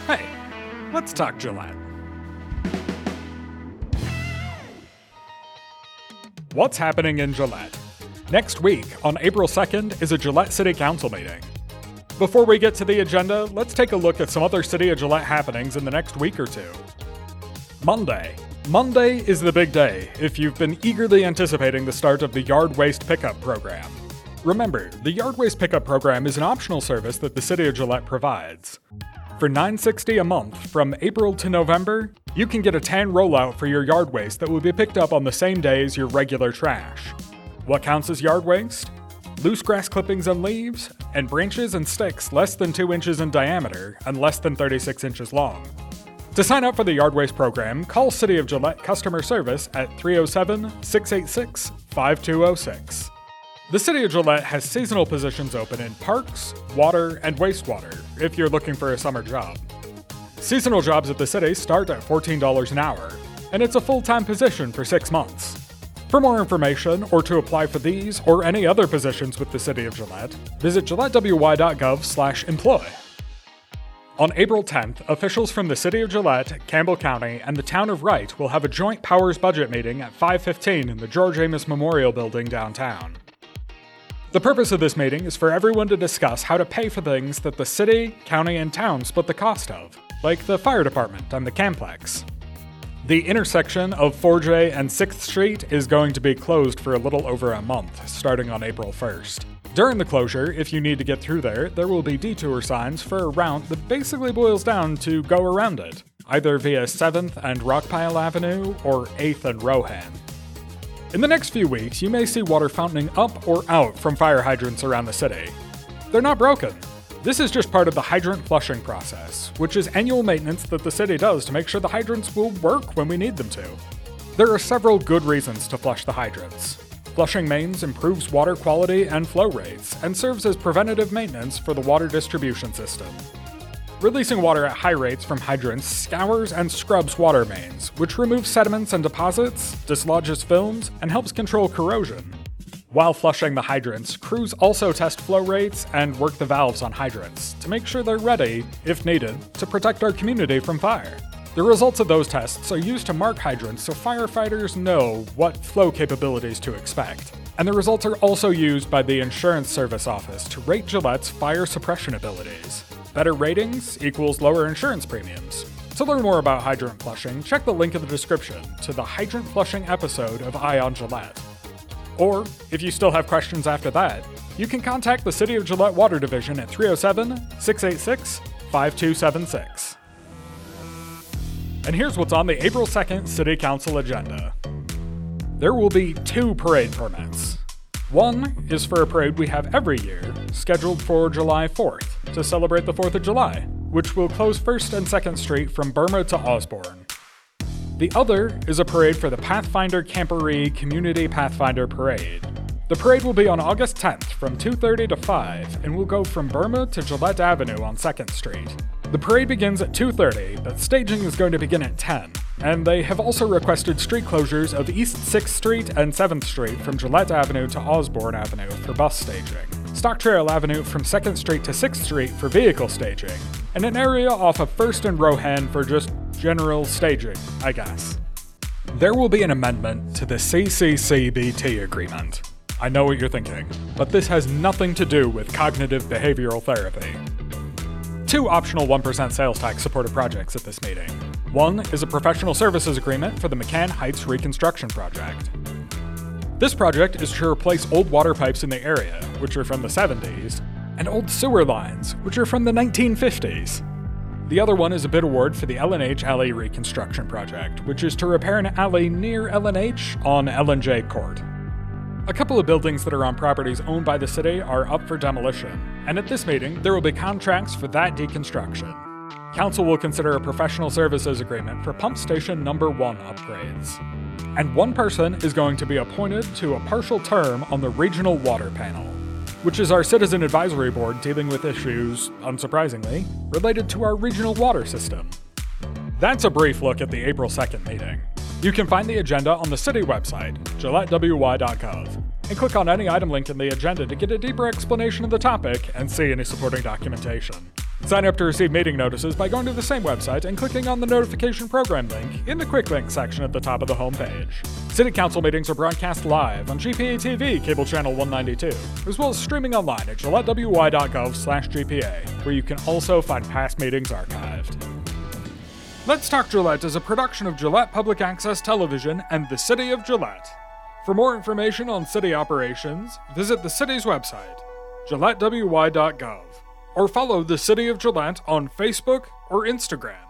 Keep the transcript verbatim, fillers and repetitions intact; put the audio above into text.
Hey, let's talk Gillette. What's happening in Gillette? Next week, on April second, is a Gillette City Council meeting. Before we get to the agenda, let's take a look at some other City of Gillette happenings in the next week or two. Monday. Monday is the big day if you've been eagerly anticipating the start of the Yard Waste Pickup Program. Remember, the Yard Waste Pickup Program is an optional service that the City of Gillette provides. For nine dollars and sixty cents a month from April to November, you can get a tan rollout for your yard waste that will be picked up on the same day as your regular trash. What counts as yard waste? Loose grass clippings and leaves, and branches and sticks less than two inches in diameter and less than thirty-six inches long. To sign up for the Yard Waste Program, call City of Gillette customer service at three oh seven, six eight six, five two oh six. The City of Gillette has seasonal positions open in parks, water, and wastewater if you're looking for a summer job. Seasonal jobs at the city start at fourteen dollars an hour, and it's a full-time position for six months. For more information or to apply for these or any other positions with the City of Gillette, visit gillette w y dot gov slash employ. On April tenth, officials from the City of Gillette, Campbell County, and the Town of Wright will have a joint powers budget meeting at five fifteen in the George Amos Memorial Building downtown. The purpose of this meeting is for everyone to discuss how to pay for things that the city, county, and town split the cost of, like the fire department and the Camplex. The intersection of four J and sixth Street is going to be closed for a little over a month, starting on April first. During the closure, if you need to get through there, there will be detour signs for a route that basically boils down to go around it, either via seventh and Rockpile Avenue or eighth and Rohan. In the next few weeks, you may see water fountaining up or out from fire hydrants around the city. They're not broken. This is just part of the hydrant flushing process, which is annual maintenance that the city does to make sure the hydrants will work when we need them to. There are several good reasons to flush the hydrants. Flushing mains improves water quality and flow rates, and serves as preventative maintenance for the water distribution system. Releasing water at high rates from hydrants scours and scrubs water mains, which removes sediments and deposits, dislodges films, and helps control corrosion. While flushing the hydrants, crews also test flow rates and work the valves on hydrants to make sure they're ready, if needed, to protect our community from fire. The results of those tests are used to mark hydrants so firefighters know what flow capabilities to expect. And the results are also used by the Insurance Service Office to rate Gillette's fire suppression abilities. Better ratings equals lower insurance premiums. To learn more about hydrant flushing, check the link in the description to the hydrant flushing episode of Eye on Gillette. Or, if you still have questions after that, you can contact the City of Gillette Water Division at three oh seven, six eight six, five two seven six. And here's what's on the April second City Council agenda. There will be two parade permits. One is for a parade we have every year, scheduled for July fourth, to celebrate the fourth of July, which will close first and second Street from Burma to Osborne. The other is a parade for the Pathfinder Camporee Community Pathfinder Parade. The parade will be on August tenth from two thirty to five and will go from Burma to Gillette Avenue on second Street. The parade begins at two thirty, but staging is going to begin at ten, and they have also requested street closures of East sixth Street and seventh Street from Gillette Avenue to Osborne Avenue for bus staging, Stock Trail Avenue from second Street to sixth Street for vehicle staging, and an area off of first and Rohan for just general staging, I guess. There will be an amendment to the C C C B T agreement. I know what you're thinking, but this has nothing to do with cognitive behavioral therapy. Two optional one percent sales tax supported projects at this meeting. One is a professional services agreement for the McCann Heights Reconstruction Project. This project is to replace old water pipes in the area, which are from the seventies, and old sewer lines, which are from the nineteen fifties. The other one is a bid award for the L and H Alley Reconstruction Project, which is to repair an alley near L and H on L and J Court. A couple of buildings that are on properties owned by the city are up for demolition, and at this meeting, there will be contracts for that deconstruction. Council will consider a professional services agreement for pump station number one upgrades. And one person is going to be appointed to a partial term on the Regional Water Panel, which is our citizen advisory board dealing with issues, unsurprisingly, related to our regional water system. That's a brief look at the April second meeting. You can find the agenda on the city website, gillette w y dot gov, and click on any item linked in the agenda to get a deeper explanation of the topic and see any supporting documentation. Sign up to receive meeting notices by going to the same website and clicking on the notification program link in the quick link section at the top of the homepage. City Council meetings are broadcast live on G P A T V cable channel one ninety-two, as well as streaming online at gillette w y dot gov slash G P A, where you can also find past meetings archived. Let's Talk Gillette is a production of Gillette Public Access Television and the City of Gillette. For more information on city operations, visit the city's website, gillette w y dot gov, or follow the City of Gillette on Facebook or Instagram.